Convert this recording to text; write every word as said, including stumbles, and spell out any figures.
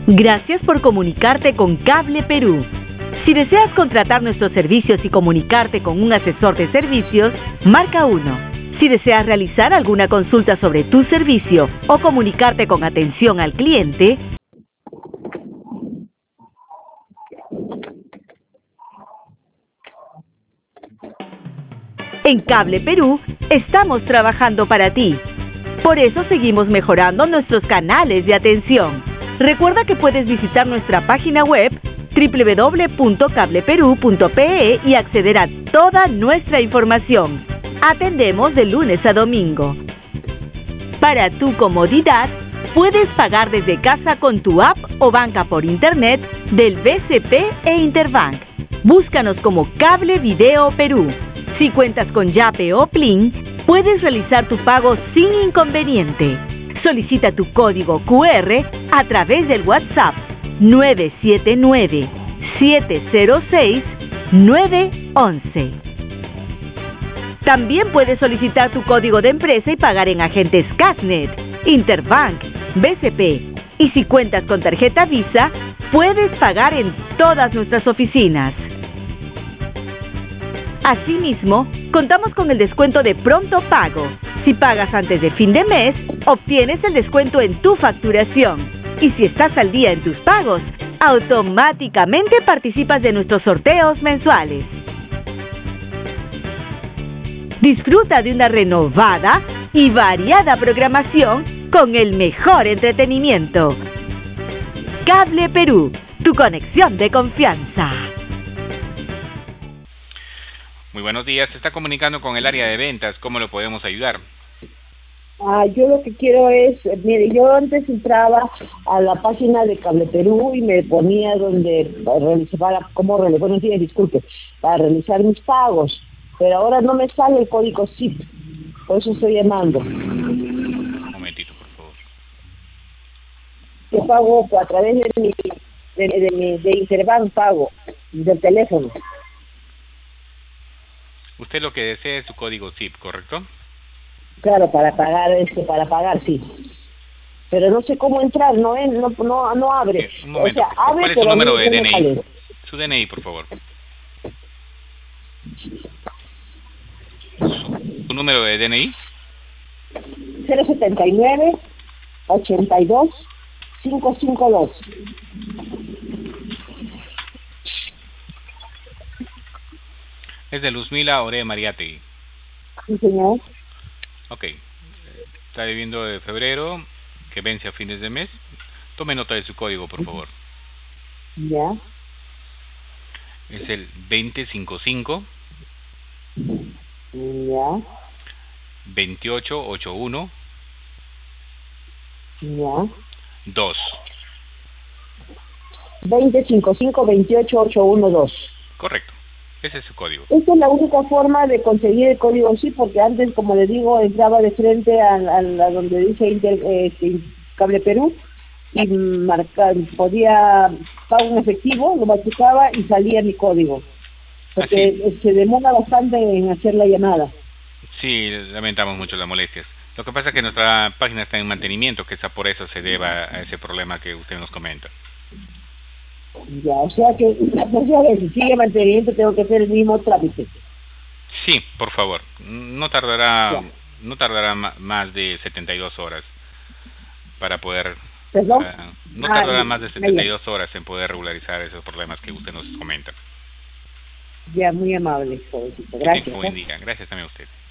Gracias por comunicarte con Cable Perú. Si deseas contratar nuestros servicios y comunicarte con un asesor de servicios, marca uno. Si deseas realizar alguna consulta sobre tu servicio o comunicarte con atención al cliente, en Cable Perú estamos trabajando para ti. Por eso seguimos mejorando nuestros canales de atención. Recuerda que puedes visitar nuestra página web doble u doble u doble u punto cable perú punto pe e y acceder a toda nuestra información. Atendemos de lunes a domingo. Para tu comodidad, puedes pagar desde casa con tu app o banca por internet del B C P e Interbank. Búscanos como Cable Video Perú. Si cuentas con Yape o Plin, puedes realizar tu pago sin inconveniente. Solicita tu código cu erre a través del WhatsApp nueve siete nueve, siete cero seis, nueve once. También puedes solicitar tu código de empresa y pagar en agentes Casnet, Interbank, B C P. Y si cuentas con tarjeta Visa, puedes pagar en todas nuestras oficinas. Asimismo, contamos con el descuento de pronto pago. Si pagas antes de fin de mes, obtienes el descuento en tu facturación. Y si estás al día en tus pagos, automáticamente participas de nuestros sorteos mensuales. Disfruta de una renovada y variada programación con el mejor entretenimiento. Cable Perú, tu conexión de confianza. Muy buenos días, se está comunicando con el área de ventas, ¿cómo lo podemos ayudar? Ah, yo lo que quiero es, mire, yo antes entraba a la página de Cable Perú y me ponía donde realizaba, como, buenos días, disculpe, para realizar mis pagos, pero ahora no me sale el código S I P, por eso estoy llamando. Un momentito, por favor. Yo pago a través de mi, de, de, de, de Interbank, pago, del teléfono. Usted lo que desea es su código S I P, ¿correcto? Claro, para pagar, este, para pagar, sí. Pero no sé cómo entrar, no es, no, no, no abre. Un momento, o sea, abre, ¿cuál es su pero número no, de no D N I? sale. Su D N I, por favor. Su, su número de D N I. cero setenta y nueve, ochenta y dos, quinientos cincuenta y dos. Es de Luzmila Ore Mariátegui. Sí, señor. Ok. Está viviendo de febrero, que vence a fines de mes. Tome nota de su código, por favor. Ya. Es el veinte cincuenta y cinco. Ya. veintiocho ochenta y uno. Ya. dos. veinte cincuenta y cinco, veintiocho ochenta y uno, dos. Correcto. Ese es su código. Esta es la única forma de conseguir el código sí, porque antes, como le digo, entraba de frente a, a, a donde dice Inter, eh, Cable Perú y marca, podía pagar un efectivo, lo machucaba y salía mi código. Porque Así. se demora bastante en hacer la llamada. Sí, lamentamos mucho las molestias. Lo que pasa es que nuestra página está en mantenimiento, quizá por eso se deba a ese problema que usted nos comenta. Ya, o sea que la próxima vez si sigue mantenimiento tengo que hacer el mismo trámite. Sí, por favor. No tardará Ya. no tardará ma- más de setenta y dos horas para poder... ¿Perdón? Uh, no Ah, tardará ya, más de ya. setenta y dos horas en poder regularizar esos problemas que usted nos comenta. Ya, muy amable, jovencito. Que Gracias. tenga un ¿eh? buen día. Gracias también a usted.